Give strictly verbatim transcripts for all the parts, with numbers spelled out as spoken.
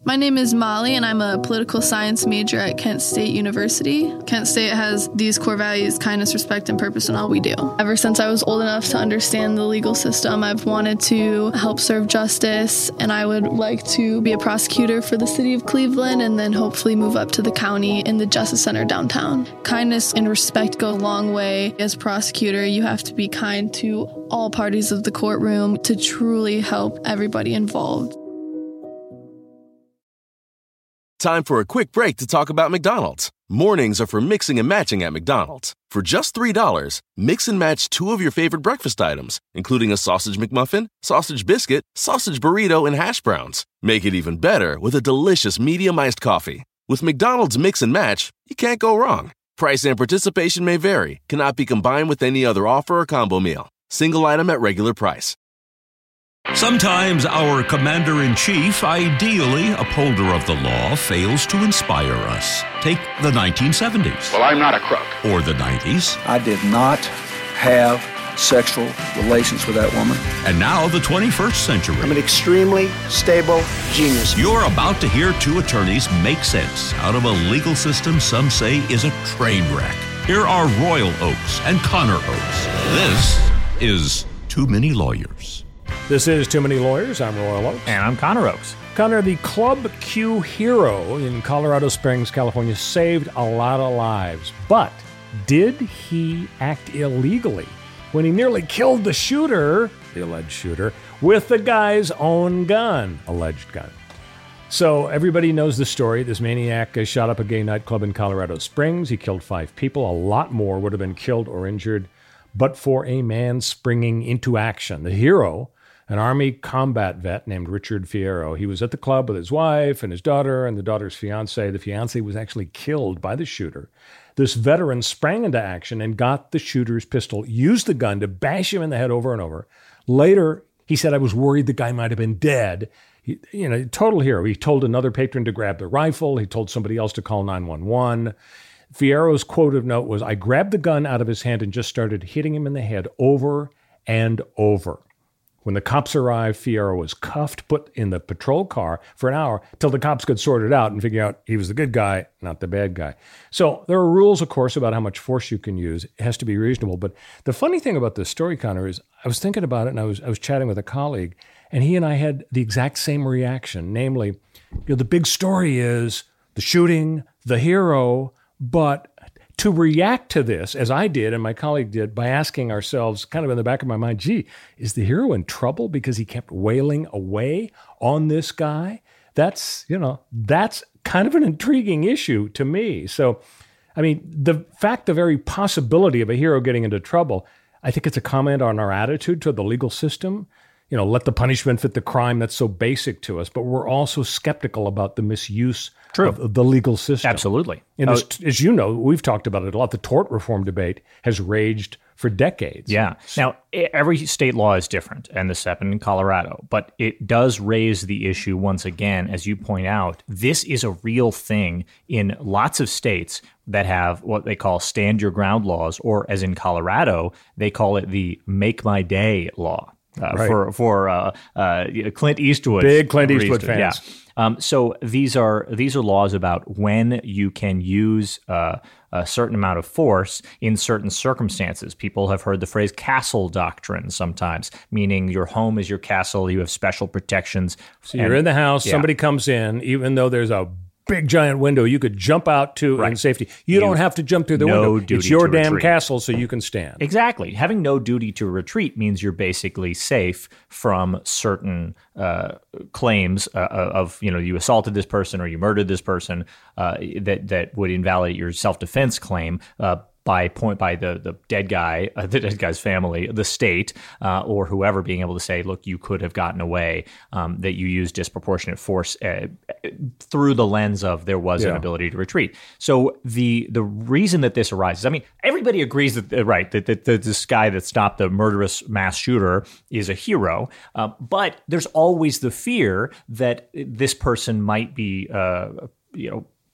My name is Molly, and I'm a political science major at Kent State University. Kent State has these core values: kindness, respect, and purpose in all we do. Ever since I was old enough to understand the legal system, I've wanted to help serve justice, and I would like to be a prosecutor for the city of Cleveland and then hopefully move up to the county in the Justice Center downtown. Kindness and respect go a long way. As prosecutor, you have to be kind to all parties of the courtroom to truly help everybody involved. Time for a quick break to talk about McDonald's. Mornings are for mixing and matching at McDonald's. For just three dollars, mix and match two of your favorite breakfast items, including a sausage McMuffin, sausage biscuit, sausage burrito, and hash browns. Make it even better with a delicious medium iced coffee. With McDonald's Mix and Match, you can't go wrong. Price and participation may vary, cannot be combined with any other offer or combo meal. Single item at regular price. Sometimes our commander-in-chief, ideally upholder of the law, fails to inspire us. Take the nineteen seventies. Well, I'm not a crook. Or the nineties. I did not have sexual relations with that woman. And now the twenty-first century. I'm an extremely stable genius. You're about to hear two attorneys make sense out of a legal system some say is a train wreck. Here are Royal Oakes and Connor Oakes. This is Too Many Lawyers. This is Too Many Lawyers. I'm Royal Oakes. And I'm Connor Oakes. Connor, the Club Q hero in Colorado Springs, California, saved a lot of lives. But did he act illegally when he nearly killed the shooter, the alleged shooter, with the guy's own gun, alleged gun? So everybody knows the story. This maniac shot up a gay nightclub in Colorado Springs. He killed five people. A lot more would have been killed or injured, but for a man springing into action. The hero, an Army combat vet named Richard Fierro. He was at the club with his wife and his daughter and the daughter's fiancé. The fiancé was actually killed by the shooter. This veteran sprang into action and got the shooter's pistol, used the gun to bash him in the head over and over. Later, he said, I was worried the guy might have been dead. He, you know, total hero. He told another patron to grab the rifle. He told somebody else to call nine one one. Fierro's quote of note was, I grabbed the gun out of his hand and just started hitting him in the head over and over. When the cops arrived, Fierro was cuffed, put in the patrol car for an hour till the cops could sort it out and figure out he was the good guy, not the bad guy. So there are rules, of course, about how much force you can use. It has to be reasonable. But the funny thing about this story, Connor, is I was thinking about it and I was I was chatting with a colleague, and he and I had the exact same reaction. Namely, you know, the big story is the shooting, the hero, but to react to this, as I did and my colleague did, by asking ourselves, kind of in the back of my mind, gee, is the hero in trouble because he kept wailing away on this guy? That's, you know, that's kind of an intriguing issue to me. So, I mean, the fact, the very possibility of a hero getting into trouble, I think it's a comment on our attitude to the legal system. You know, let the punishment fit the crime. That's so basic to us. But we're also skeptical about the misuse True. of the legal system. Absolutely. And oh, as, as you know, we've talked about it a lot. The tort reform debate has raged for decades. Yeah. Now, every state law is different, and this happened in Colorado. But it does raise the issue once again, as you point out. This is a real thing in lots of states that have what they call stand your ground laws, or as in Colorado, they call it the make my day law. Uh, right. For for uh, uh, Clint Eastwood, big Clint Eastwood fans. Yeah. Um, so these are these are laws about when you can use uh, a certain amount of force in certain circumstances. People have heard the phrase castle doctrine sometimes, meaning your home is your castle. You have special protections. So you're and, in the house. Yeah. Somebody comes in, even though there's a big giant window you could jump out to right. in safety. You, you don't have to jump through the no window. Duty it's your to damn retreat. castle, so you can stand. Exactly. Having no duty to retreat means you're basically safe from certain uh, claims uh, of, you know, you assaulted this person or you murdered this person uh, that that would invalidate your self-defense claim. Uh, by point by the the dead guy, uh, the dead guy's family, the state, uh, or whoever being able to say, look, you could have gotten away, um, that you used disproportionate force uh, through the lens of there was yeah. an ability to retreat. So the the reason that this arises, I mean, everybody agrees that, uh, right, that, that, that this guy that stopped the murderous mass shooter is a hero, uh, but there's always the fear that this person might be, uh, you know,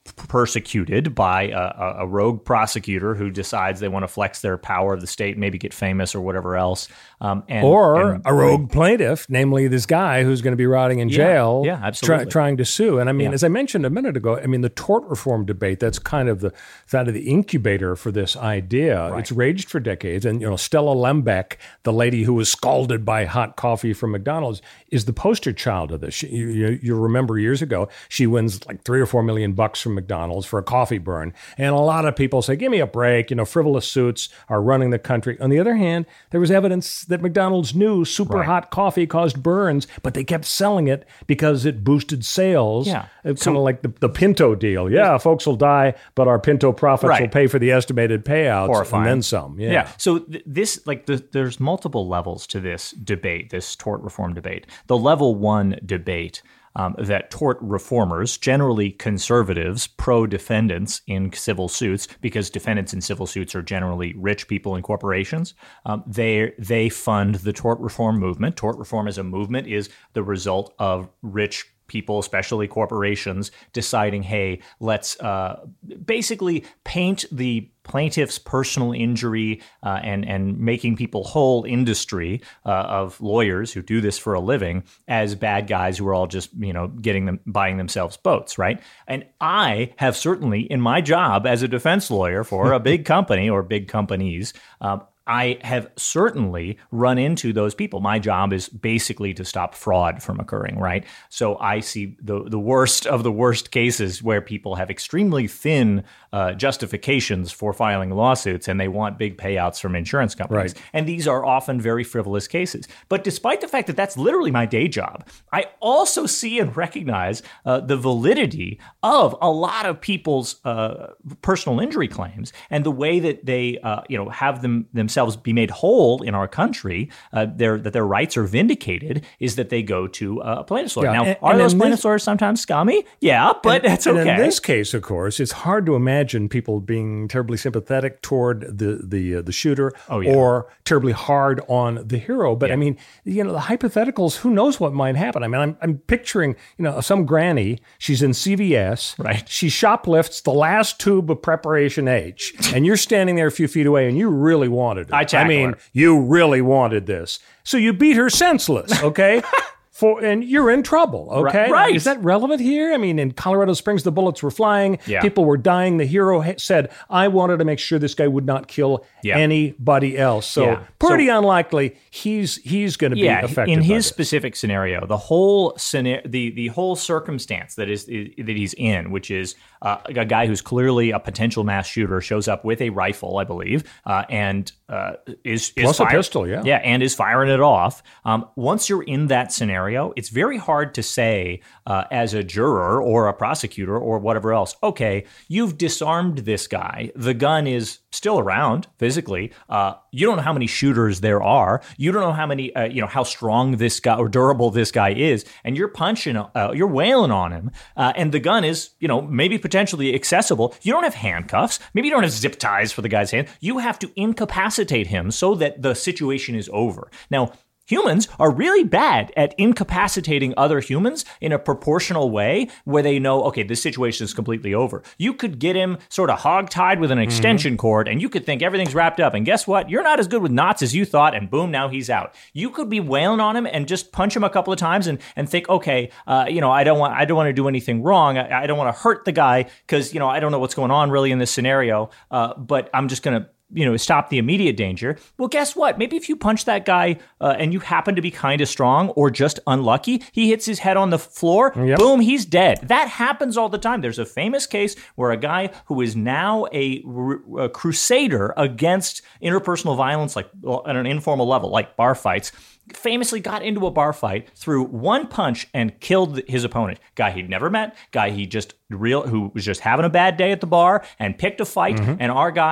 persecuted by a, a rogue prosecutor who decides they want to flex their power of the state, maybe get famous or whatever else. Um, and, or and, a rogue plaintiff, namely this guy who's going to be rotting in yeah, jail, yeah, absolutely. Try, trying to sue. And I mean, yeah. as I mentioned a minute ago, I mean, the tort reform debate, that's kind of the kind of the incubator for this idea. Right. It's raged for decades. And, you know, Stella Lembeck, the lady who was scalded by hot coffee from McDonald's, is the poster child of this. She, you, you remember years ago, she wins like three or four million bucks from McDonald's for a coffee burn. And a lot of people say, give me a break. You know, frivolous suits are running the country. On the other hand, there was evidence that McDonald's knew super right. hot coffee caused burns, but they kept selling it because it boosted sales. Yeah. It's kind of like the, the Pinto deal. Yeah, folks will die, but our Pinto profits right. will pay for the estimated payouts. Horrifying. And then some. Yeah. yeah. So th- this, like, the, there's multiple levels to this debate, this tort reform debate. The level one debate Um, that tort reformers, generally conservatives, pro-defendants in civil suits, because defendants in civil suits are generally rich people and corporations, um, they they fund the tort reform movement. Tort reform as a movement is the result of rich people, especially corporations, deciding, hey, let's uh, basically paint the plaintiff's personal injury uh, and and making people whole industry uh, of lawyers who do this for a living as bad guys who are all just, you know, getting them buying themselves boats, right? And I have certainly in my job as a defense lawyer for a big company or big companies, um, I have certainly run into those people. My job is basically to stop fraud from occurring, right? So I see the the worst of the worst cases where people have extremely thin uh, justifications for filing lawsuits and they want big payouts from insurance companies. Right. And these are often very frivolous cases. But despite the fact that that's literally my day job, I also see and recognize uh, the validity of a lot of people's uh, personal injury claims and the way that they, uh, you know, have them themselves be made whole in our country, uh, their, that their rights are vindicated, is that they go to a plaintiff's lawyer. Yeah, now, and, are and those plaintiff's this, lawyers sometimes scummy? Yeah, but and, that's okay. And in this case, of course, it's hard to imagine people being terribly sympathetic toward the the uh, the shooter oh, yeah. or terribly hard on the hero. But yeah. I mean, you know, the hypotheticals, who knows what might happen? I mean, I'm I'm picturing, you know, some granny, she's in C V S, right? She shoplifts the last tube of Preparation H, and you're standing there a few feet away, and you really wanted it. I tackle I mean, her. you really wanted this, so you beat her senseless, okay? For, and you're in trouble, okay? Right. Is that relevant here? I mean, in Colorado Springs, the bullets were flying. Yeah. People were dying. The hero ha- said, I wanted to make sure this guy would not kill yeah. anybody else. So yeah. pretty so, unlikely he's he's going to be yeah, affected in by his this. specific scenario, the whole scenario, the, the whole circumstance that is, is that he's in, which is uh, a guy who's clearly a potential mass shooter, shows up with a rifle, I believe, uh, and uh, is, is Plus a fire- pistol, yeah. Yeah, and is firing it off. Um, once you're in that scenario, it's very hard to say uh, as a juror or a prosecutor or whatever else, okay, you've disarmed this guy. The gun is still around physically. Uh, you don't know how many shooters there are. You don't know how many, uh, you know, how strong this guy or durable this guy is. And you're punching, uh, you're wailing on him. Uh, and the gun is, you know, maybe potentially accessible. You don't have handcuffs. Maybe you don't have zip ties for the guy's hand. You have to incapacitate him so that the situation is over. Now, humans are really bad at incapacitating other humans in a proportional way where they know, okay, this situation is completely over. You could get him sort of hogtied with an extension mm-hmm. cord and you could think everything's wrapped up. And guess what? You're not as good with knots as you thought. And boom, now he's out. You could be wailing on him and just punch him a couple of times and, and think, okay, uh, you know, I don't want I don't want to do anything wrong. I, I don't want to hurt the guy because, you know, I don't know what's going on really in this scenario. Uh, but I'm just going to you know, stop the immediate danger. Well, guess what? Maybe if you punch that guy uh, and you happen to be kind of strong or just unlucky, he hits his head on the floor, yep. boom, he's dead. That happens all the time. There's a famous case where a guy who is now a, a crusader against interpersonal violence, like at an informal level, like bar fights, famously got into a bar fight, threw one punch and killed his opponent. Guy he'd never met, guy he just real who was just having a bad day at the bar and picked a fight, mm-hmm. and our guy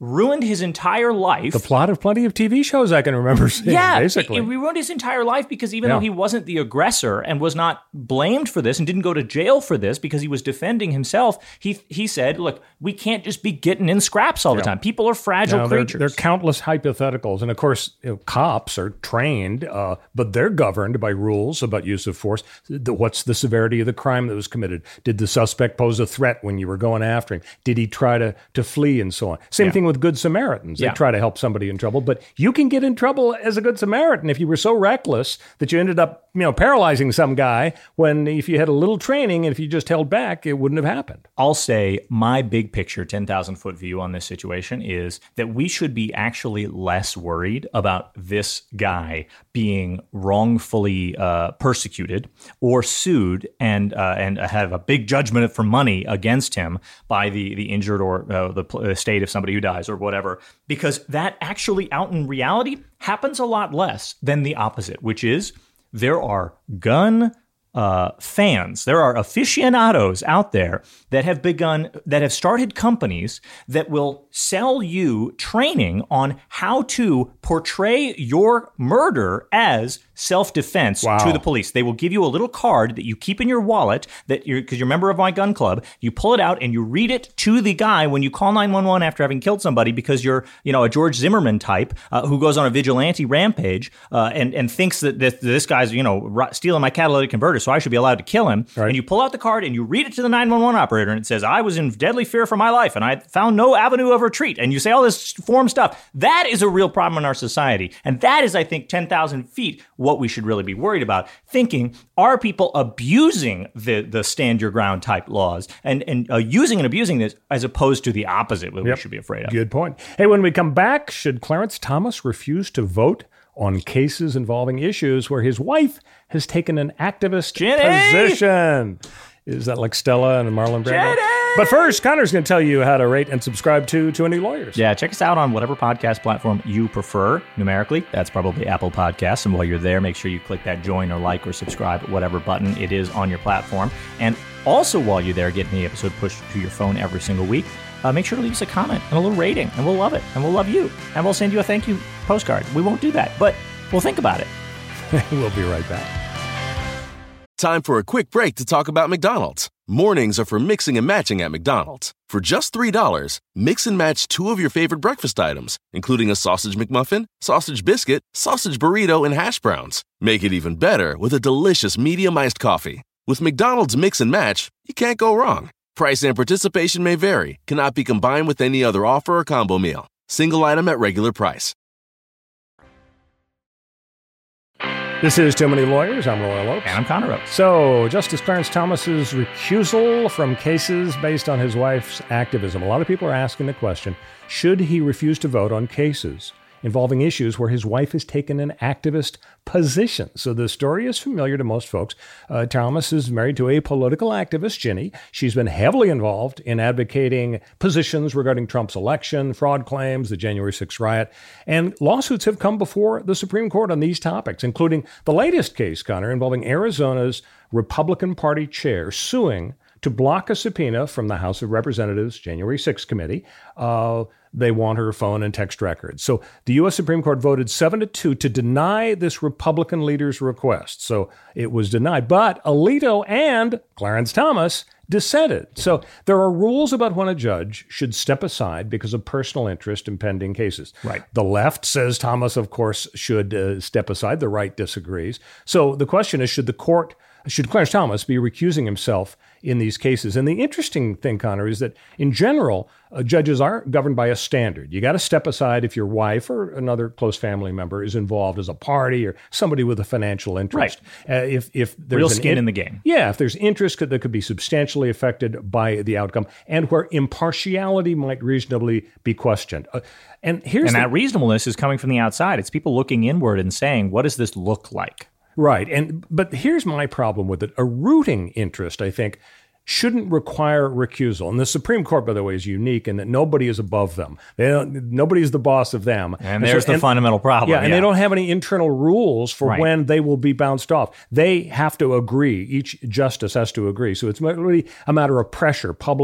ruined his entire life. The plot of plenty of T V shows I can remember seeing, yeah, basically. It, it ruined his entire life because even yeah. though he wasn't the aggressor and was not blamed for this and didn't go to jail for this because he was defending himself, he he said, look, we can't just be getting in scraps all the yeah. time. People are fragile now, there, creatures. There are countless hypotheticals. And of course, you know, cops are trained, uh, but they're governed by rules about use of force. The, what's the severity of the crime that was committed? Did the suspect pose a threat when you were going after him? Did he try to, to flee and so on? Same yeah. thing with Good Samaritans. They yeah. try to help somebody in trouble, but you can get in trouble as a Good Samaritan if you were so reckless that you ended up, you know, paralyzing some guy when if you had a little training and if you just held back, it wouldn't have happened. I'll say my big picture, ten thousand foot view on this situation is that we should be actually less worried about this guy being wrongfully uh, persecuted or sued and uh, and have a big judgment for money against him by the, the injured or uh, the estate of somebody who dies or whatever, because that actually out in reality happens a lot less than the opposite, which is there are gun uh, fans, there are aficionados out there that have begun, that have started companies that will sell you training on how to portray your murder as self-defense wow. to the police. They will give you a little card that you keep in your wallet that you're, because you're a member of my gun club, you pull it out and you read it to the guy when you call nine one one after having killed somebody because you're, you know, a George Zimmerman type uh, who goes on a vigilante rampage uh, and, and thinks that this, this guy's, you know, stealing my catalytic converter, so I should be allowed to kill him. Right. And you pull out the card and you read it to the nine one one operator and it says, I was in deadly fear for my life and I found no avenue of retreat. And you say all this form stuff. That is a real problem in our society. And that is, I think, ten thousand feet what we should really be worried about. Thinking, are people abusing the, the stand your ground type laws and, and uh, using and abusing this as opposed to the opposite, what yep. we should be afraid of? Good point. Hey, when we come back, should Clarence Thomas refuse to vote on cases involving issues where his wife has taken an activist Jenny! position? Is that like Stella and Marlon Brando? Jenny! But first, Connor's going to tell you how to rate and subscribe to Too Many Lawyers. Yeah, check us out on whatever podcast platform you prefer numerically. That's probably Apple Podcasts. And while you're there, make sure you click that join or like or subscribe, whatever button it is on your platform. And also while you're there, getting the episode pushed to your phone every single week, uh, make sure to leave us a comment and a little rating, and we'll love it. And we'll love you. And we'll send you a thank you postcard. We won't do that, but we'll think about it. We'll be right back. Time for a quick break to talk about McDonald's. Mornings are for mixing and matching at McDonald's. For just three dollars, mix and match two of your favorite breakfast items, including a sausage McMuffin, sausage biscuit, sausage burrito, and hash browns. Make it even better with a delicious medium iced coffee. With McDonald's Mix and Match, you can't go wrong. Price and participation may vary, cannot be combined with any other offer or combo meal. Single item at regular price. This is Too Many Lawyers. I'm Royal Oakes. And I'm Connor Oakes. So, Justice Clarence Thomas's recusal from cases based on his wife's activism. A lot of people are asking the question, should he refuse to vote on cases involving issues where his wife has taken an activist position? So the story is familiar to most folks. Uh, Thomas is married to a political activist, Ginny. She's been heavily involved in advocating positions regarding Trump's election, fraud claims, the January sixth riot, and lawsuits have come before the Supreme Court on these topics, including the latest case, Connor, involving Arizona's Republican Party chair suing to block a subpoena from the House of Representatives January sixth committee. Uh, they want her phone and text records. So the U S Supreme Court voted seven to two to deny this Republican leader's request. So it was denied. But Alito and Clarence Thomas dissented. So there are rules about when a judge should step aside because of personal interest in pending cases. Right. The left says Thomas, of course, should uh, step aside. The right disagrees. So the question is, should the court, should Clarence Thomas be recusing himself in these cases? And the interesting thing, Connor, is that in general, uh, judges are governed by a standard. You got to step aside if your wife or another close family member is involved as a party or somebody with a financial interest. Right. Uh, if if there's real an skin in, in the game. Yeah, if there's interest that could be substantially affected by the outcome, and where impartiality might reasonably be questioned. Uh, and here's and the, that reasonableness is coming from the outside. It's people looking inward and saying, "What does this look like?" Right. And but here's my problem with it. A rooting interest, I think, shouldn't require recusal. And the Supreme Court, by the way, is unique in that nobody is above them. They don't, nobody is the boss of them. And, and there's so, the and, fundamental problem. Yeah, yeah, and they don't have any internal rules for right. when they will be bounced off. They have to agree. Each justice has to agree. So it's really a matter of pressure, public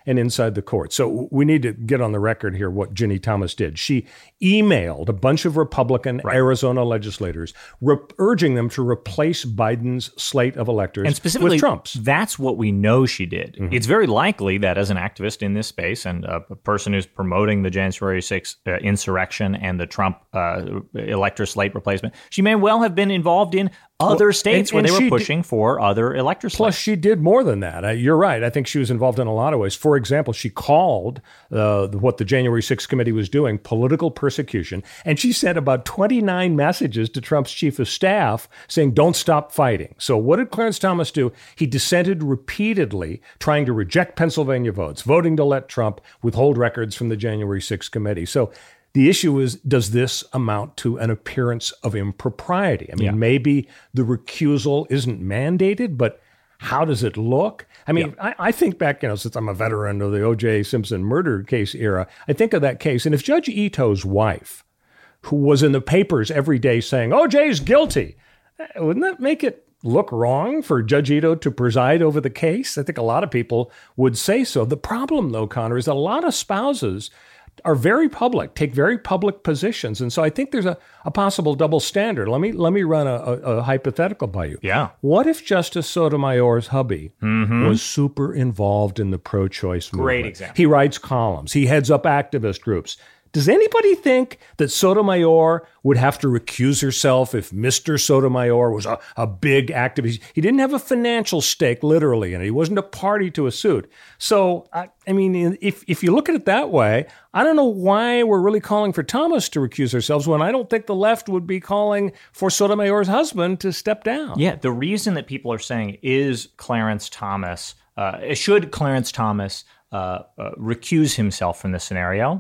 and inside the court. So we need to get on the record here what Ginny Thomas did. She emailed a bunch of Republican right. Arizona legislators re- urging them to replace Biden's slate of electors and specifically, with Trump's. That's what we know she did. Mm-hmm. It's very likely that as an activist in this space and a, a person who's promoting the January sixth uh, insurrection and the Trump uh, elector slate replacement, she may well have been involved in other well, states and, and where they were pushing did, for other elector slates. Plus, she did more than that. Uh, you're right. I think she was involved in a lot of ways. For example, she called uh, what the January sixth committee was doing political persecution, and she sent about twenty-nine messages to Trump's chief of staff saying, don't stop fighting. So what did Clarence Thomas do? He dissented repeatedly, trying to reject Pennsylvania votes, voting to let Trump withhold records from the January sixth committee. So the issue is, does this amount to an appearance of impropriety? I mean, yeah. maybe the recusal isn't mandated, but how does it look? I mean, yeah. I, I think back, you know, since I'm a veteran of the O J Simpson murder case era, I think of that case. And if Judge Ito's wife, who was in the papers every day saying, O J's guilty, wouldn't that make it look wrong for Judge Ito to preside over the case? I think a lot of people would say so. The problem, though, Connor, is that a lot of spouses are very public, take very public positions. And so I think there's a, a possible double standard. Let me let me run a, a, a hypothetical by you. Yeah. What if Justice Sotomayor's hubby mm-hmm. was super involved in the pro-choice movement? Great example. He writes columns. He heads up activist groups. Does anybody think that Sotomayor would have to recuse herself if Mister Sotomayor was a, a big activist? He didn't have a financial stake, literally, in it. He wasn't a party to a suit. So, I, I mean, if if you look at it that way, I don't know why we're really calling for Thomas to recuse herself when I don't think the left would be calling for Sotomayor's husband to step down. Yeah, the reason that people are saying is Clarence Thomas, uh, should Clarence Thomas uh, uh, recuse himself from this scenario,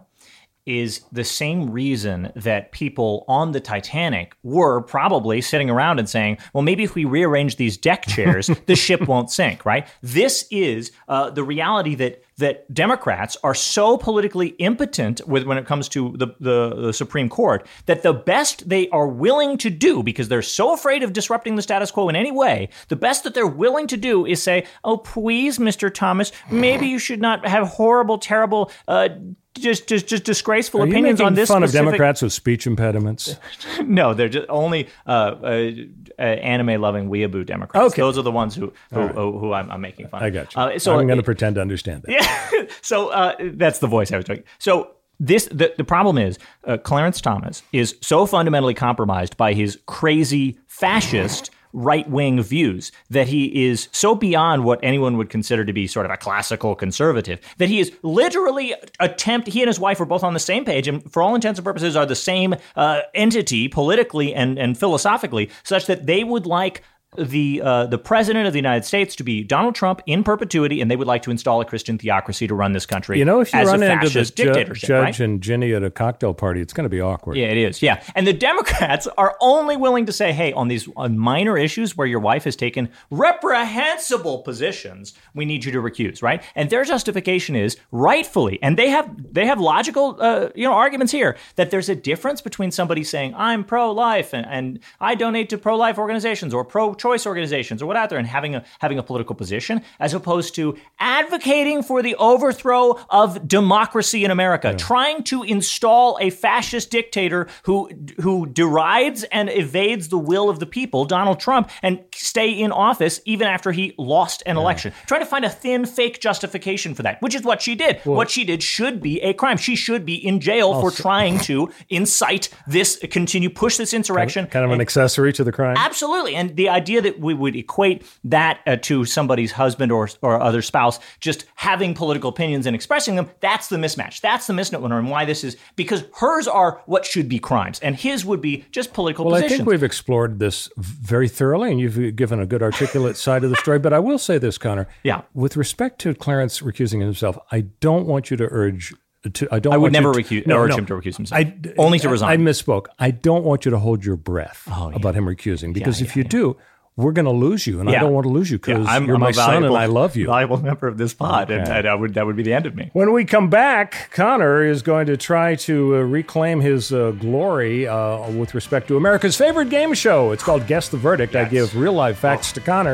is the same reason that people on the Titanic were probably sitting around and saying, well, maybe if we rearrange these deck chairs, the ship won't sink, right? This is uh, the reality that that Democrats are so politically impotent with when it comes to the, the, the Supreme Court that the best they are willing to do, because they're so afraid of disrupting the status quo in any way, the best that they're willing to do is say, oh, please, Mister Thomas, maybe you should not have horrible, terrible, uh, Just, just, just disgraceful Are opinions on this. Fun specific... of Democrats with speech impediments? No, they're just only uh, uh, uh, anime-loving weeaboo Democrats. Okay. Those are the ones who who, right. who, who I'm, I'm making fun of. I got you. Uh, so I'm going to uh, pretend to understand that. Yeah. so uh, that's the voice I was doing. So this the, the problem is uh, Clarence Thomas is so fundamentally compromised by his crazy fascist right-wing views that he is so beyond what anyone would consider to be sort of a classical conservative that he is literally attempt. He and his wife are both on the same page and for all intents and purposes are the same uh, entity politically and, and philosophically, such that they would like the uh, the president of the United States to be Donald Trump in perpetuity, and they would like to install a Christian theocracy to run this country. You know, if you as run a into the ju- dictatorship, judge right? and Ginny at a cocktail party, it's going to be awkward. Yeah, it is. Yeah, and the Democrats are only willing to say, "Hey, on these on minor issues where your wife has taken reprehensible positions, we need you to recuse." Right, and their justification is rightfully, and they have they have logical uh, you know arguments here that there's a difference between somebody saying I'm pro-life and, and I donate to pro-life organizations or pro-choice organizations or what out there and having a having a political position, as opposed to advocating for the overthrow of democracy in America, yeah. trying to install a fascist dictator who who derides and evades the will of the people, Donald Trump, and stay in office even after he lost an yeah. election. Trying to find a thin, fake justification for that, which is what she did. Well, what she did should be a crime. She should be in jail also, for trying to incite this, continue, push this insurrection. Kind of, kind of an accessory to the crime? Absolutely. And the idea that we would equate that uh, to somebody's husband or or other spouse just having political opinions and expressing them, that's the mismatch. That's the misnomer, and why this is, because hers are what should be crimes, and his would be just political well, positions. Well, I think we've explored this very thoroughly, and you've given a good articulate side of the story, but I will say this, Connor. Yeah. With respect to Clarence recusing himself, I don't want you to urge To, I, don't I would want never to, recuse, no, urge no. him to recuse himself. I, Only to resign. I, I misspoke. I don't want you to hold your breath oh, yeah. about him recusing, because yeah, if yeah, you yeah. do, we're going to lose you, and yeah. I don't want to lose you because yeah, you're I'm my a son valuable, and I love you. Valuable member of this pod, okay. and, and I would, that would be the end of me. When we come back, Connor is going to try to uh, reclaim his uh, glory uh, with respect to America's favorite game show. It's called Guess the Verdict. Yes. I give real-life facts oh. to Connor,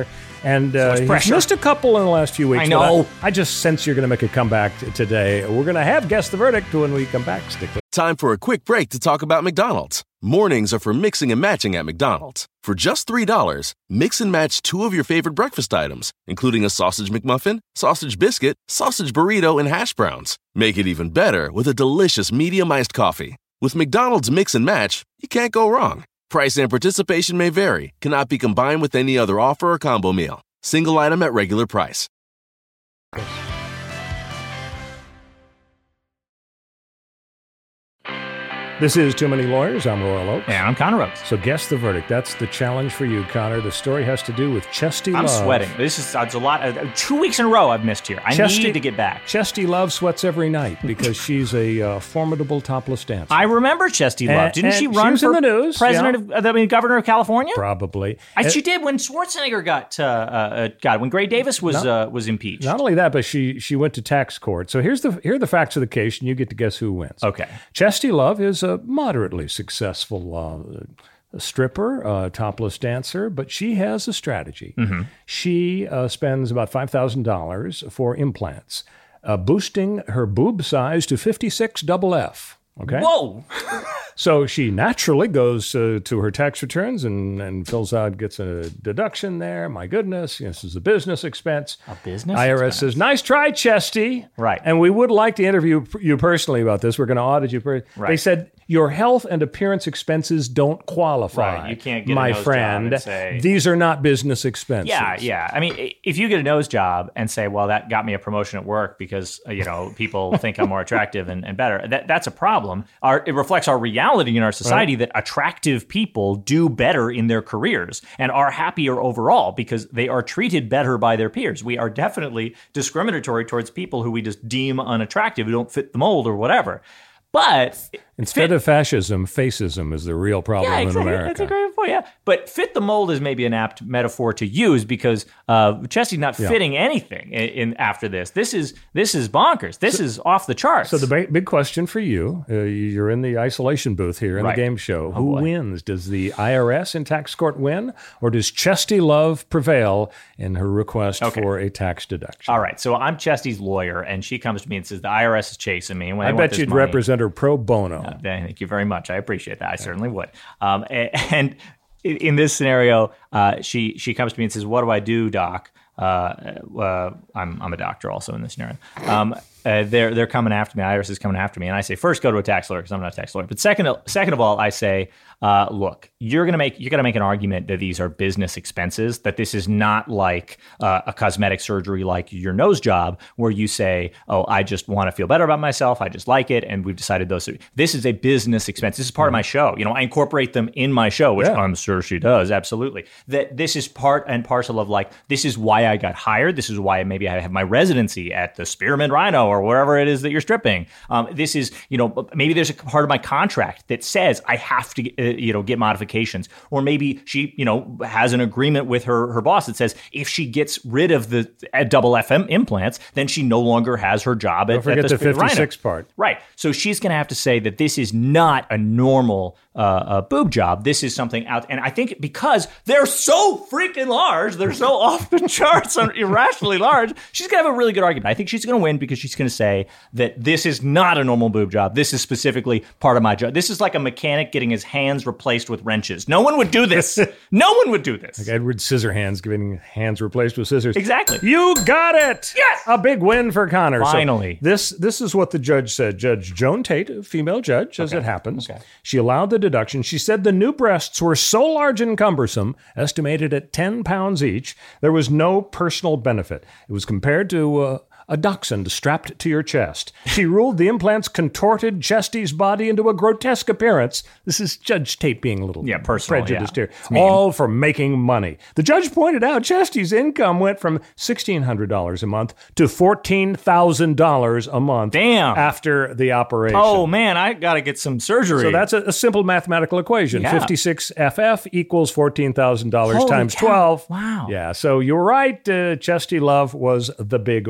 And uh, he's pressure. missed a couple in the last few weeks. I know. but I, I just sense you're going to make a comeback t- today. We're going to have Guess the Verdict when we come back. Stick with Time for a quick break to talk about McDonald's. Mornings are for mixing and matching at McDonald's. For just three dollars, mix and match two of your favorite breakfast items, including a sausage McMuffin, sausage biscuit, sausage burrito, and hash browns. Make it even better with a delicious medium iced coffee. With McDonald's Mix and Match, you can't go wrong. Price and participation may vary, cannot be combined with any other offer or combo meal. Single item at regular price. This is Too Many Lawyers. I'm Royal Oaks. And I'm Connor Oaks. So guess the verdict. That's the challenge for you, Connor. The story has to do with Chesty I'm Love. sweating. This is it's a lot. Uh, two weeks in a row I've missed here. I Chesty, need to get back. Chesty Love sweats every night because she's a uh, formidable topless dancer. I remember Chesty Love. And- Didn't she and run she was for in the news, president yeah. of, I mean, governor of California? Probably. I, And- she did when Schwarzenegger got, uh, uh, God, when Gray Davis was uh, was impeached. Not only that, but she she went to tax court. So here's the here are the facts of the case, and you get to guess who wins. Okay. Chesty Love is a moderately successful uh, stripper, uh, topless dancer, but she has a strategy. Mm-hmm. She uh, spends about five thousand dollars for implants, uh, boosting her boob size to fifty-six double F. Okay. Whoa! So she naturally goes uh, to her tax returns and, and fills out, gets a deduction there. My goodness, this is a business expense. A business I R S expense. says, nice try, Chesty. Right. And we would like to interview you personally about this. We're going to audit you. Per- Right. They said, your health and appearance expenses don't qualify. Right. You can't get a my nose job friend. and say- These are not business expenses. Yeah, yeah. I mean, i- if you get a nose job and say, well, that got me a promotion at work because, uh, you know, people think I'm more attractive and, and better, that, that's a problem. Our, it reflects our reality in our society that attractive people do better in their careers and are happier overall because they are treated better by their peers. We are definitely discriminatory towards people who we just deem unattractive, who don't fit the mold or whatever. But Instead of fascism, fascism is the real problem yeah, in exactly. America. That's a great point. Yeah, but fit the mold is maybe an apt metaphor to use because uh, Chesty's not Yeah. fitting anything in, in after this. This is this is bonkers. This is off the charts. So the big, big question for you, uh, you're in the isolation booth here in Right. the game show. Oh, Who boy. wins? Does the I R S in tax court win, or does Chesty Love prevail in her request Okay. for a tax deduction? all right. So I'm Chesty's lawyer, and she comes to me and says the I R S is chasing me. And when I they want bet this you'd money- represent her pro bono. Uh, Thank you very much. I appreciate that. I certainly would. Um, a- and in in this scenario, uh, she she comes to me and says, "What do I do, Doc?" Uh, uh, I'm I'm a doctor also in this scenario. Um, uh, they're they're coming after me. I R S is coming after me, and I say, first, go to a tax lawyer because I'm not a tax lawyer. But second, second of all, I say, uh, look, you're gonna make you're gonna make an argument that these are business expenses. That this is not like uh, a cosmetic surgery like your nose job, where you say, oh, I just want to feel better about myself. I just like it, and we've decided those. Are, this is a business expense. This is part of my show. You know, I incorporate them in my show, which Yeah. I'm sure she does. Absolutely. That this is part and parcel of like this is why I got hired. This is why maybe I have my residency at the Spearmint Rhino or wherever it is that you're stripping. Um, this is, you know, maybe there's a part of my contract that says I have to, uh, you know, get modifications. Or maybe she, you know, has an agreement with her her boss that says if she gets rid of the uh, double F M implants, then she no longer has her job at, Don't forget at the, the Spearmint Rhino. fifty-six part. Right. So she's going to have to say that this is not a normal uh, uh, boob job. This is something out. And I think because they're so freaking large, they're so off the charts, and irrationally large, she's going to have a really good argument. I think she's going to win because she's going to say that this is not a normal boob job. This is specifically part of my job. This is like a mechanic getting his hands replaced with wrenches. No one would do this. No one would do this. Like Edward Scissorhands getting hands replaced with scissors. Exactly. You got it. Yes! A big win for Connor. So Finally. this this is what the judge said. Judge Joan Tate, a female judge, as it happens. Okay. She allowed the deduction. She said the new breasts were so large and cumbersome, estimated at ten pounds each, there was no personal benefit. It was compared to uh, a dachshund strapped to your chest. She ruled the implants contorted Chesty's body into a grotesque appearance. This is Judge Tate being a little Yeah, personal, prejudiced yeah. here. It's mean. All for making money. The judge pointed out Chesty's income went from sixteen hundred dollars a month to fourteen thousand dollars a month. Damn. After the operation. Oh, man, I got to get some surgery. So that's a, a simple mathematical equation. Yeah. fifty-six F F equals fourteen thousand dollars Holy times cow. twelve. Wow. Yeah, so you're right. Uh, Chesty Love was the big winner.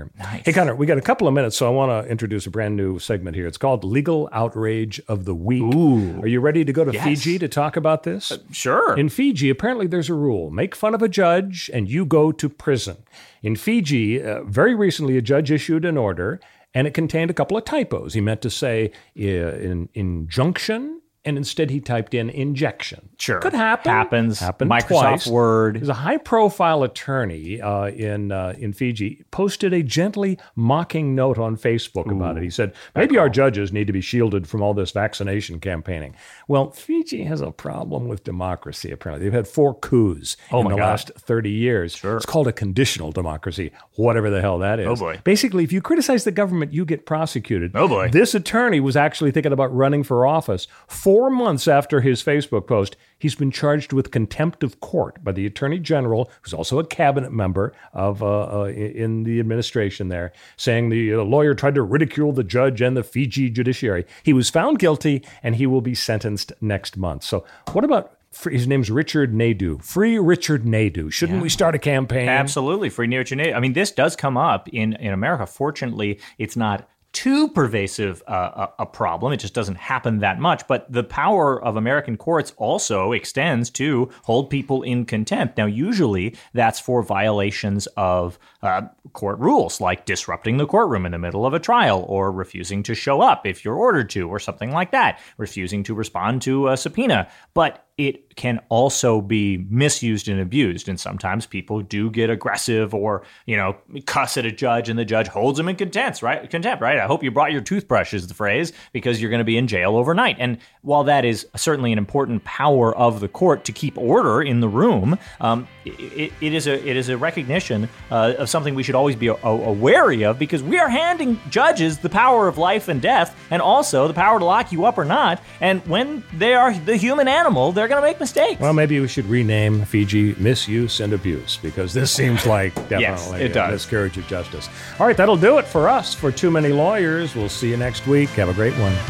there. Nice. Hey, Connor, we got a couple of minutes, so I want to introduce a brand new segment here. It's called Legal Outrage of the Week. Ooh. Are you ready to go to Yes. Fiji to talk about this? Uh, sure. In Fiji, apparently there's a rule. Make fun of a judge and you go to prison. In Fiji, uh, very recently, a judge issued an order, and it contained a couple of typos. He meant to say uh, in, injunction, and instead he typed in injection. Sure. Could happen. Happens. Happened Microsoft twice. Word. There's a high-profile attorney uh, in uh, in Fiji posted a gently mocking note on Facebook about it. He said, maybe our judges need to be shielded from all this vaccination campaigning. Well, Fiji has a problem with democracy, apparently. They've had four coups Oh in my the God. last thirty years. Sure. It's called a conditional democracy, whatever the hell that is. Oh, boy. Basically, if you criticize the government, you get prosecuted. Oh, boy. This attorney was actually thinking about running for office. Four months after his Facebook post, he's been charged with contempt of court by the Attorney General, who's also a cabinet member of uh, uh, in the administration there, saying the uh, lawyer tried to ridicule the judge and the Fiji judiciary. He was found guilty, and he will be sentenced next month. So what about, his name's Richard Naidu. Free Richard Naidu. Shouldn't we start a campaign? Absolutely. Free Richard Naidu. I mean, this does come up in, in America. Fortunately, it's not too pervasive uh, a, a problem. It just doesn't happen that much. But the power of American courts also extends to hold people in contempt. Now, usually that's for violations of uh, court rules, like disrupting the courtroom in the middle of a trial, or refusing to show up if you're ordered to, or something like that, refusing to respond to a subpoena. But it can also be misused and abused. And sometimes people do get aggressive, or, you know, cuss at a judge, and the judge holds them in contempt, right? Contempt, right? I hope you brought your toothbrush, is the phrase, because you're going to be in jail overnight. And while that is certainly an important power of the court to keep order in the room, um, it, it is a it is a recognition uh, of something we should always be a, a wary of, because we are handing judges the power of life and death, and also the power to lock you up or not. And when they are the human animal, they're going to make mistakes. Well, maybe we should rename Fiji Misuse and Abuse, because this seems like definitely Yes, it a does. miscarriage of justice. All right, that'll do it for us for Too Many Lawyers. We'll see you next week. Have a great one.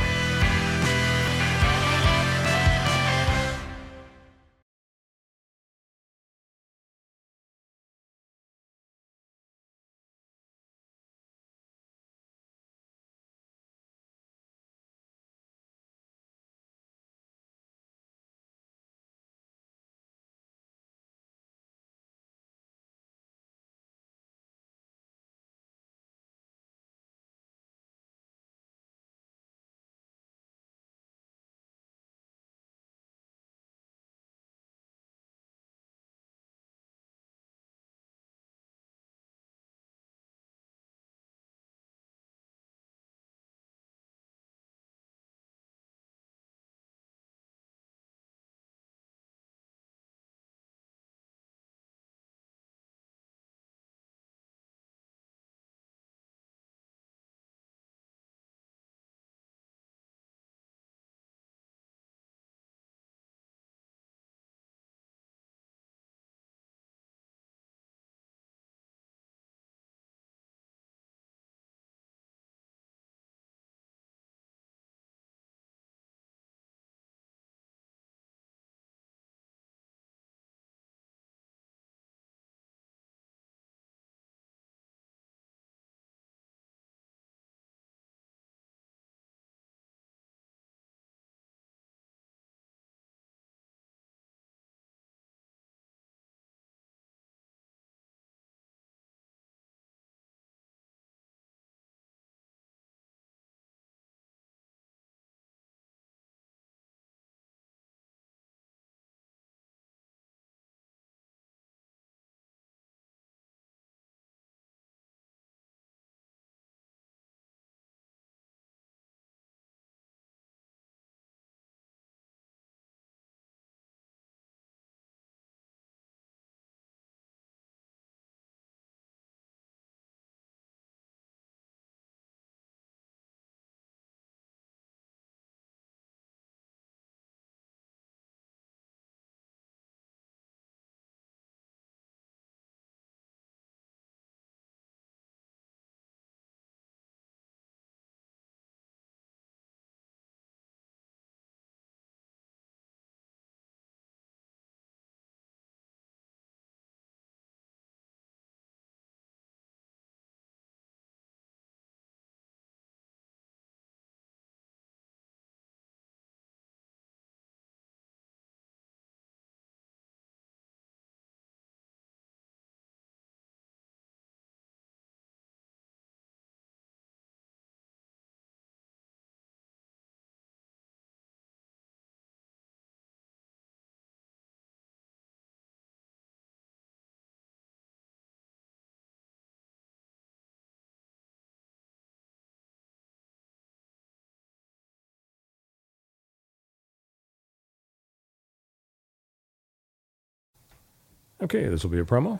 Okay, this will be a promo.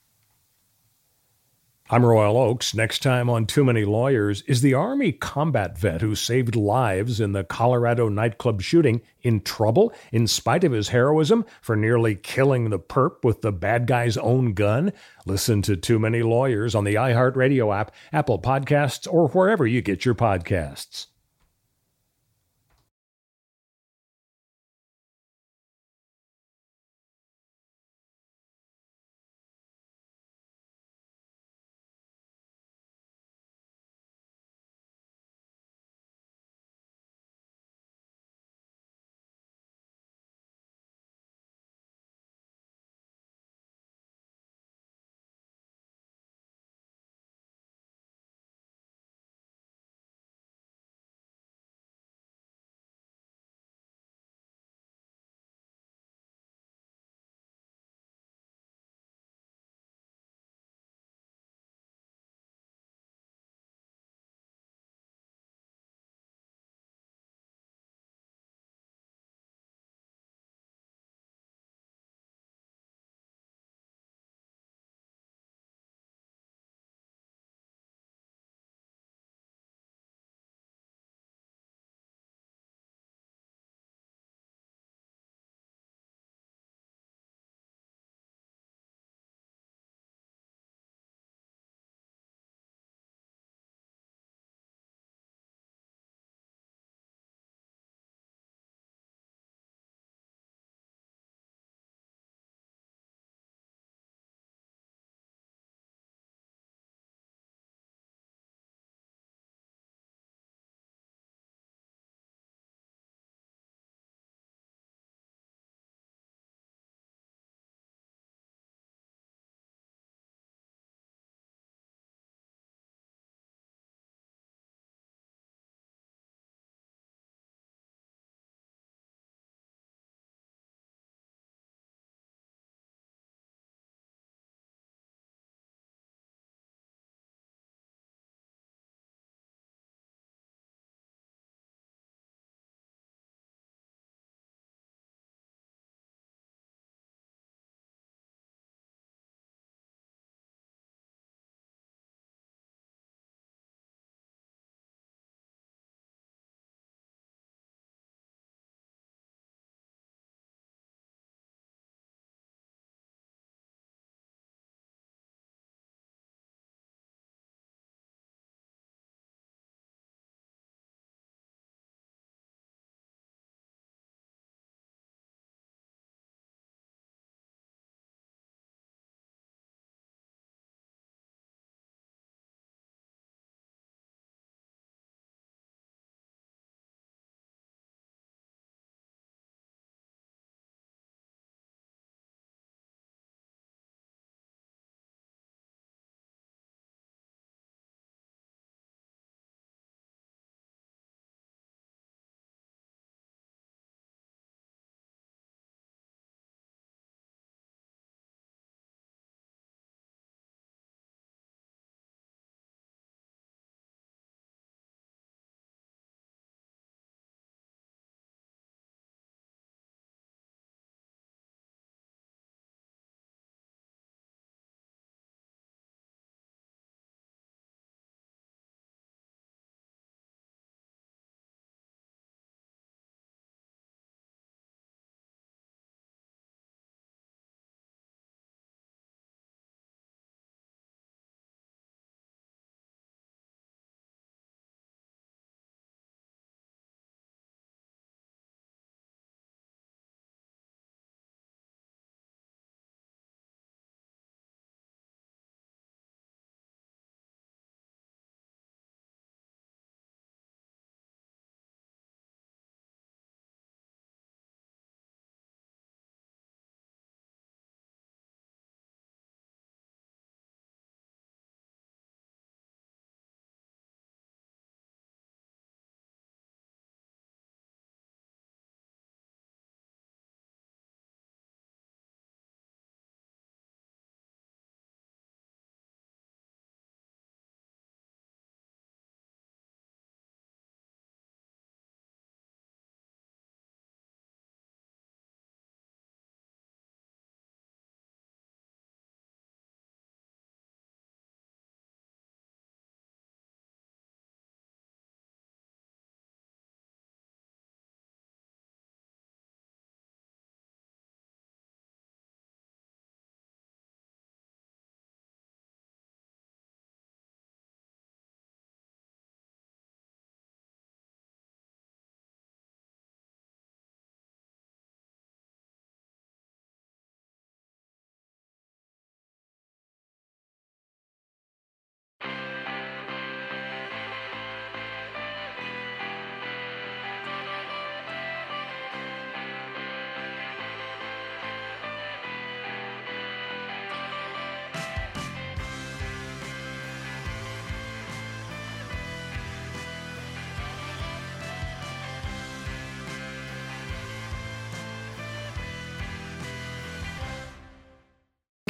I'm Royal Oakes. Next time on Too Many Lawyers, is the Army combat vet who saved lives in the Colorado nightclub shooting in trouble in spite of his heroism for nearly killing the perp with the bad guy's own gun? Listen to Too Many Lawyers on the iHeartRadio app, Apple Podcasts, or wherever you get your podcasts.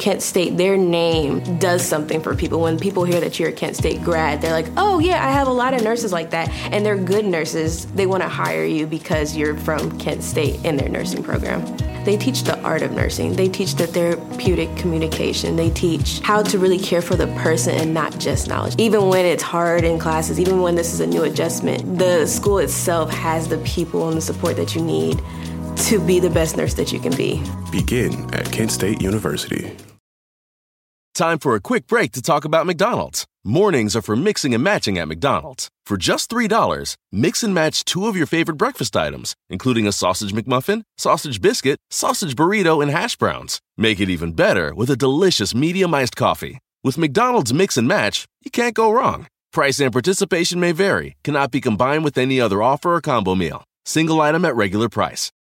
Kent State, their name does something for people. When people hear that you're a Kent State grad, they're like, oh yeah, I have a lot of nurses like that, and they're good nurses. They want to hire you because you're from Kent State in their nursing program. They teach the art of nursing. They teach the therapeutic communication. They teach how to really care for the person and not just knowledge. Even when it's hard in classes, even when this is a new adjustment, the school itself has the people and the support that you need to be the best nurse that you can be. Begin at Kent State University. Time for a quick break to talk about McDonald's. Mornings are for mixing and matching at McDonald's. For just three dollars, mix and match two of your favorite breakfast items, including a sausage McMuffin, sausage biscuit, sausage burrito, and hash browns. Make it even better with a delicious medium iced coffee. With McDonald's Mix and Match, you can't go wrong. Price and participation may vary, cannot be combined with any other offer or combo meal. Single item at regular price.